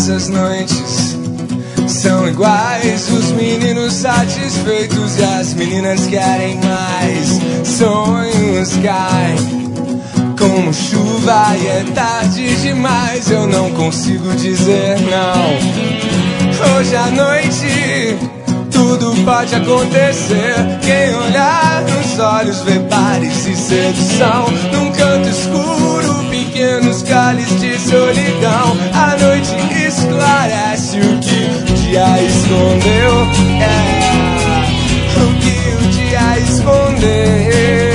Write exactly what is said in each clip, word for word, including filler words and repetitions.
Todas as noites são iguais, os meninos satisfeitos e as meninas querem mais. Sonhos caem como chuva e é tarde demais, eu não consigo dizer não. Hoje à noite tudo pode acontecer, quem olhar nos olhos vê bares e sedução. Num canto escuro, pequenos cálices de solidão, a noite esclarece o que o dia escondeu. É o que o dia escondeu.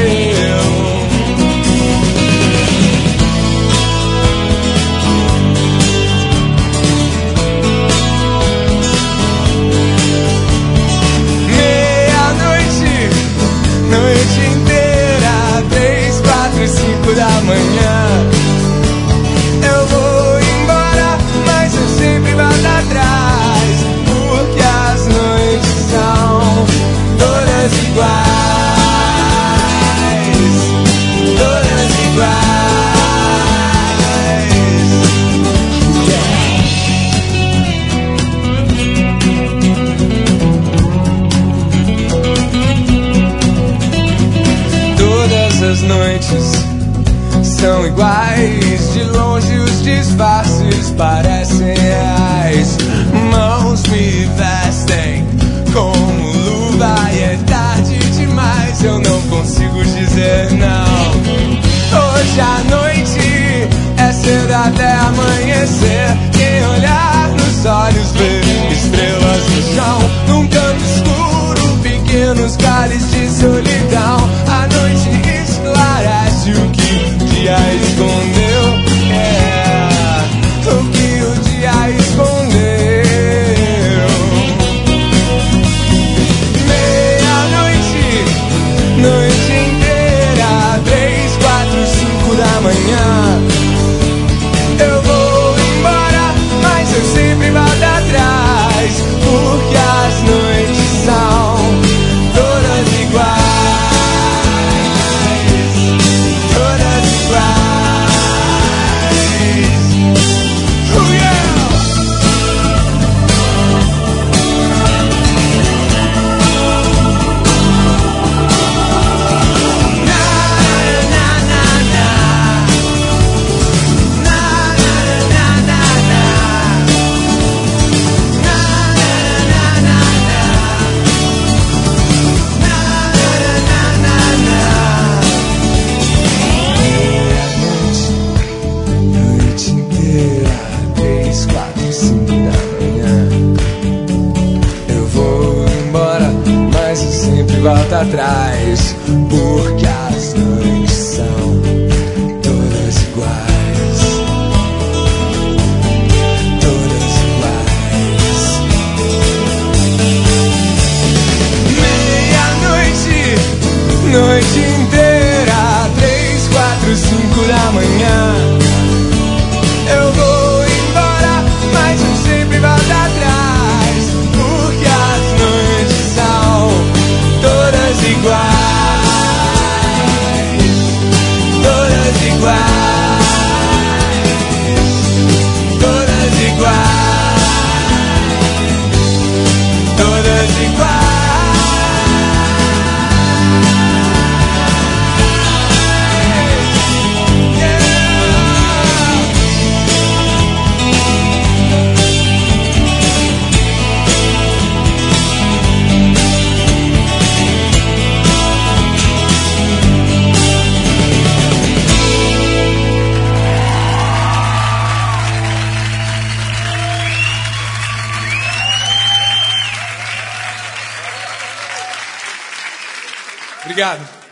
Noite inteira, três, quatro, cinco da manhã. Eu vou embora, mas eu sempre volto atrás, porque as noites são todas iguais, todas iguais. As noites são iguais, de longe os disfarces parecem reais. Mãos me vestem como luva e é tarde demais, eu não consigo dizer não. Hoje à noite é cedo até amanhecer, quem olhar nos olhos vê estrelas no chão. Num canto escuro, pequenos cálices de solidão, a noite esclarece o que o dia escondeu. É o que o dia escondeu. Meia-noite, noite inteira, três, quatro, cinco da manhã. Eu vou embora, mas eu sempre volto atrás, porque as noites são todas iguais. Volta atrás, porque as noites são todas iguais, todas iguais. Meia-noite, noite inteira, três, quatro, cinco da manhã. Eu vou embora, mas eu sempre volto atrás, porque as noites são todas iguais, todas iguais, todas iguais, todas iguais. Obrigado.